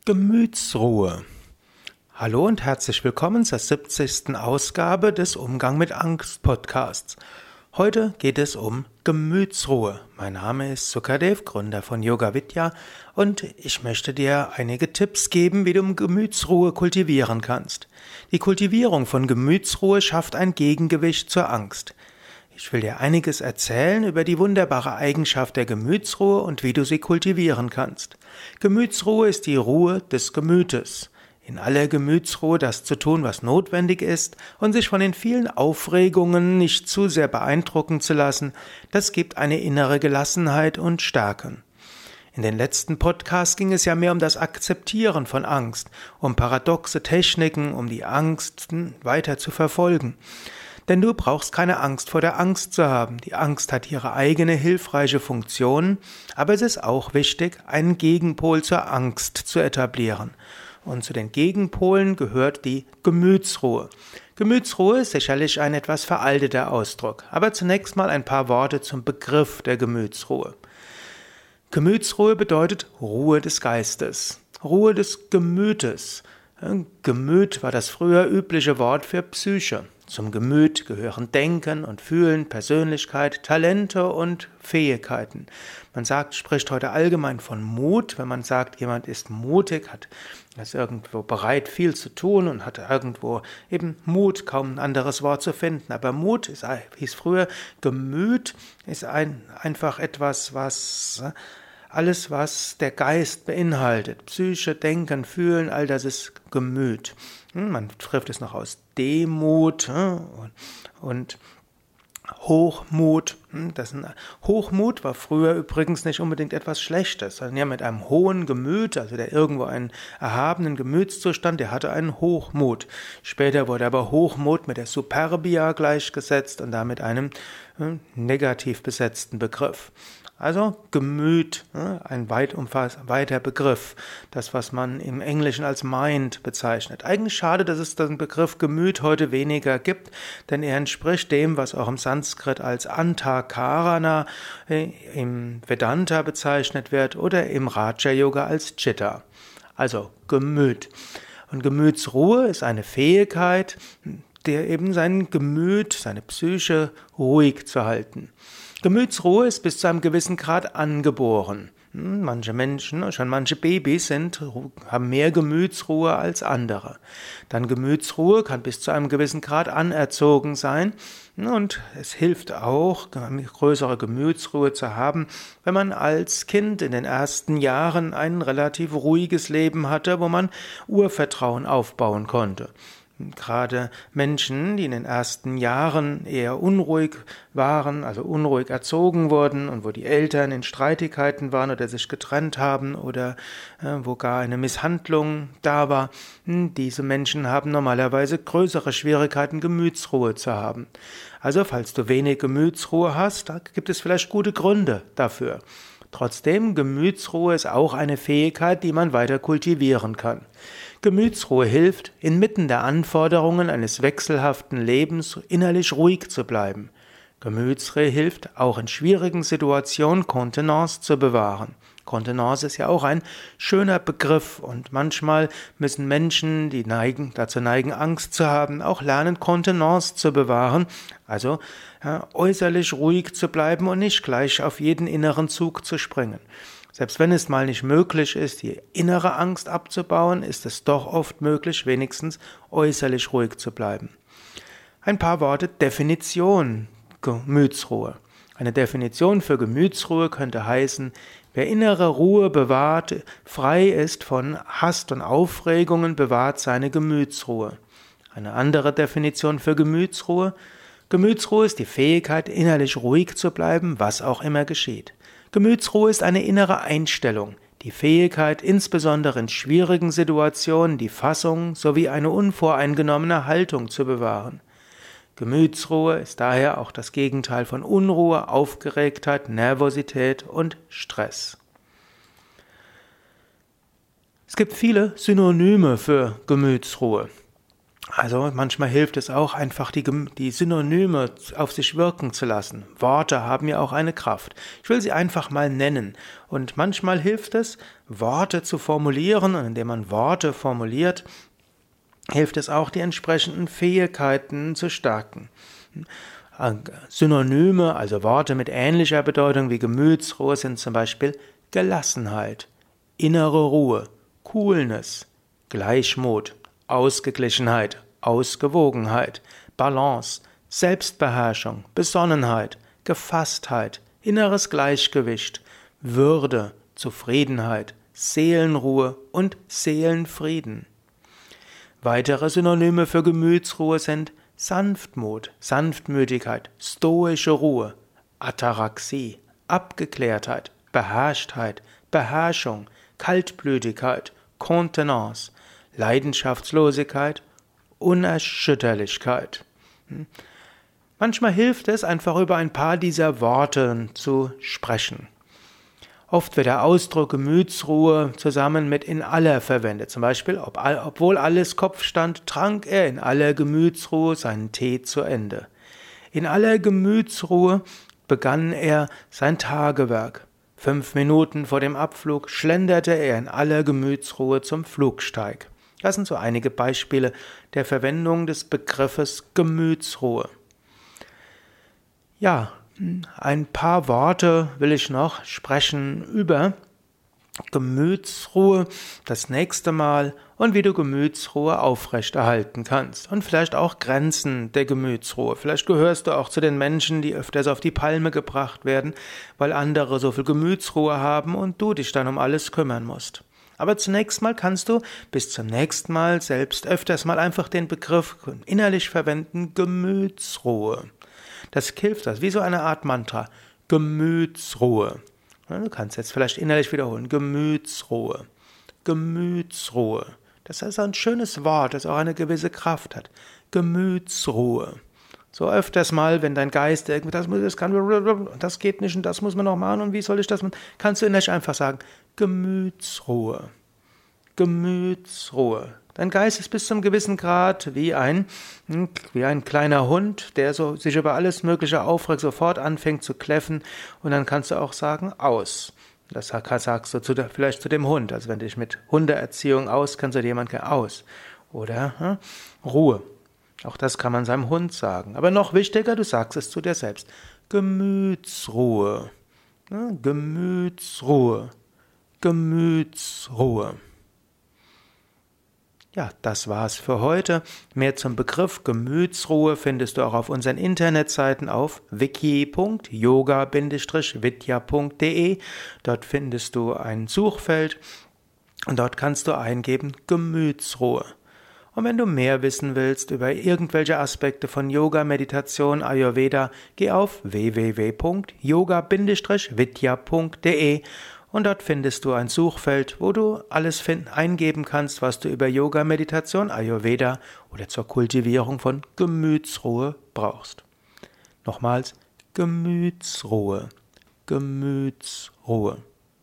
Gemütsruhe. Hallo und herzlich willkommen zur 70. Ausgabe des Umgang mit Angst Podcasts. Heute geht es um Gemütsruhe. Mein Name ist Sukadev, Gründer von Yoga Vidya, und ich möchte dir einige Tipps geben, wie du Gemütsruhe kultivieren kannst. Die Kultivierung von Gemütsruhe schafft ein Gegengewicht zur Angst. Ich will dir einiges erzählen über die wunderbare Eigenschaft der Gemütsruhe und wie du sie kultivieren kannst. Gemütsruhe ist die Ruhe des Gemütes. In aller Gemütsruhe das zu tun, was notwendig ist, und sich von den vielen Aufregungen nicht zu sehr beeindrucken zu lassen, das gibt eine innere Gelassenheit und Stärke. In den letzten Podcasts ging es ja mehr um das Akzeptieren von Angst, um paradoxe Techniken, um die Angst weiter zu verfolgen. Denn du brauchst keine Angst vor der Angst zu haben. Die Angst hat ihre eigene hilfreiche Funktion, aber es ist auch wichtig, einen Gegenpol zur Angst zu etablieren. Und zu den Gegenpolen gehört die Gemütsruhe. Gemütsruhe ist sicherlich ein etwas veralteter Ausdruck, aber zunächst mal ein paar Worte zum Begriff der Gemütsruhe. Gemütsruhe bedeutet Ruhe des Geistes, Ruhe des Gemütes. Gemüt war das früher übliche Wort für Psyche. Zum Gemüt gehören Denken und Fühlen, Persönlichkeit, Talente und Fähigkeiten. Man spricht heute allgemein von Mut, wenn man sagt, jemand ist mutig, ist irgendwo bereit, viel zu tun und hat irgendwo eben Mut, kaum ein anderes Wort zu finden. Aber Mut hieß früher, Gemüt ist einfach etwas, alles, was der Geist beinhaltet, Psyche, Denken, Fühlen, all das ist Gemüt. Man trifft es noch aus Demut und Hochmut. Hochmut war früher übrigens nicht unbedingt etwas Schlechtes, sondern ja, mit einem hohen Gemüt, also der irgendwo einen erhabenen Gemütszustand, der hatte einen Hochmut. Später wurde aber Hochmut mit der Superbia gleichgesetzt und damit einem negativ besetzten Begriff. Also Gemüt, ein weiter Begriff, das, was man im Englischen als Mind bezeichnet. Eigentlich schade, dass es den Begriff Gemüt heute weniger gibt, denn er entspricht dem, was auch im Sanskrit als Antakarana, im Vedanta bezeichnet wird oder im Raja Yoga als Chitta. Also Gemüt. Und Gemütsruhe ist eine Fähigkeit, der eben sein Gemüt, seine Psyche ruhig zu halten. Gemütsruhe ist bis zu einem gewissen Grad angeboren. Manche Menschen, schon manche Babys haben mehr Gemütsruhe als andere. Dann Gemütsruhe kann bis zu einem gewissen Grad anerzogen sein. Und es hilft auch, eine größere Gemütsruhe zu haben, wenn man als Kind in den ersten Jahren ein relativ ruhiges Leben hatte, wo man Urvertrauen aufbauen konnte. Gerade Menschen, die in den ersten Jahren eher unruhig waren, also unruhig erzogen wurden und wo die Eltern in Streitigkeiten waren oder sich getrennt haben oder wo gar eine Misshandlung da war, diese Menschen haben normalerweise größere Schwierigkeiten, Gemütsruhe zu haben. Also, falls du wenig Gemütsruhe hast, da gibt es vielleicht gute Gründe dafür. Trotzdem, Gemütsruhe ist auch eine Fähigkeit, die man weiter kultivieren kann. Gemütsruhe hilft, inmitten der Anforderungen eines wechselhaften Lebens innerlich ruhig zu bleiben. Gemütsruhe hilft, auch in schwierigen Situationen Kontenance zu bewahren. Kontenance ist ja auch ein schöner Begriff und manchmal müssen Menschen, die dazu neigen, Angst zu haben, auch lernen, Kontenance zu bewahren, also äußerlich ruhig zu bleiben und nicht gleich auf jeden inneren Zug zu springen. Selbst wenn es mal nicht möglich ist, die innere Angst abzubauen, ist es doch oft möglich, wenigstens äußerlich ruhig zu bleiben. Ein paar Worte Definition Gemütsruhe. Eine Definition für Gemütsruhe könnte heißen, wer innere Ruhe bewahrt, frei ist von Hast und Aufregungen, bewahrt seine Gemütsruhe. Eine andere Definition für Gemütsruhe. Gemütsruhe ist die Fähigkeit, innerlich ruhig zu bleiben, was auch immer geschieht. Gemütsruhe ist eine innere Einstellung, die Fähigkeit, insbesondere in schwierigen Situationen, die Fassung sowie eine unvoreingenommene Haltung zu bewahren. Gemütsruhe ist daher auch das Gegenteil von Unruhe, Aufgeregtheit, Nervosität und Stress. Es gibt viele Synonyme für Gemütsruhe. Also manchmal hilft es auch, einfach die Synonyme auf sich wirken zu lassen. Worte haben ja auch eine Kraft. Ich will sie einfach mal nennen. Und manchmal hilft es, Worte zu formulieren. Und indem man Worte formuliert, hilft es auch, die entsprechenden Fähigkeiten zu stärken. Synonyme, also Worte mit ähnlicher Bedeutung wie Gemütsruhe, sind zum Beispiel Gelassenheit, innere Ruhe, Coolness, Gleichmut, Ausgeglichenheit, Ausgewogenheit, Balance, Selbstbeherrschung, Besonnenheit, Gefasstheit, inneres Gleichgewicht, Würde, Zufriedenheit, Seelenruhe und Seelenfrieden. Weitere Synonyme für Gemütsruhe sind Sanftmut, Sanftmütigkeit, stoische Ruhe, Ataraxie, Abgeklärtheit, Beherrschtheit, Beherrschung, Kaltblütigkeit, Kontenance, Leidenschaftslosigkeit, Unerschütterlichkeit. Manchmal hilft es, einfach über ein paar dieser Worte zu sprechen. Oft wird der Ausdruck Gemütsruhe zusammen mit in aller verwendet. Zum Beispiel, obwohl alles Kopf stand, trank er in aller Gemütsruhe seinen Tee zu Ende. In aller Gemütsruhe begann er sein Tagewerk. 5 Minuten vor dem Abflug schlenderte er in aller Gemütsruhe zum Flugsteig. Das sind so einige Beispiele der Verwendung des Begriffes Gemütsruhe. Ja, ein paar Worte will ich noch sprechen über Gemütsruhe das nächste Mal und wie du Gemütsruhe aufrechterhalten kannst und vielleicht auch Grenzen der Gemütsruhe. Vielleicht gehörst du auch zu den Menschen, die öfters auf die Palme gebracht werden, weil andere so viel Gemütsruhe haben und du dich dann um alles kümmern musst. Aber zunächst mal kannst du bis zum nächsten Mal selbst öfters mal einfach den Begriff innerlich verwenden, Gemütsruhe. Das hilft, das wie so eine Art Mantra. Gemütsruhe. Du kannst jetzt vielleicht innerlich wiederholen. Gemütsruhe. Gemütsruhe. Das ist ein schönes Wort, das auch eine gewisse Kraft hat. Gemütsruhe. So öfters mal, wenn dein Geist das geht nicht und das muss man noch machen und wie soll ich das machen, kannst du innerlich einfach sagen, Gemütsruhe. Gemütsruhe. Dein Geist ist bis zum gewissen Grad wie ein kleiner Hund, der so sich über alles Mögliche aufregt, sofort anfängt zu kläffen und dann kannst du auch sagen, aus. Das sagst du vielleicht zu dem Hund, also wenn du dich mit Hundeerziehung auskennst oder jemand aus. Oder Ruhe. Auch das kann man seinem Hund sagen. Aber noch wichtiger, du sagst es zu dir selbst. Gemütsruhe. Gemütsruhe. Gemütsruhe. Ja, das war's für heute. Mehr zum Begriff Gemütsruhe findest du auch auf unseren Internetseiten auf wiki.yoga-vidya.de. Dort findest du ein Suchfeld und dort kannst du eingeben Gemütsruhe. Und wenn du mehr wissen willst über irgendwelche Aspekte von Yoga, Meditation, Ayurveda, geh auf www.yoga-vidya.de und dort findest du ein Suchfeld, wo du alles eingeben kannst, was du über Yoga, Meditation, Ayurveda oder zur Kultivierung von Gemütsruhe brauchst. Nochmals, Gemütsruhe, Gemütsruhe.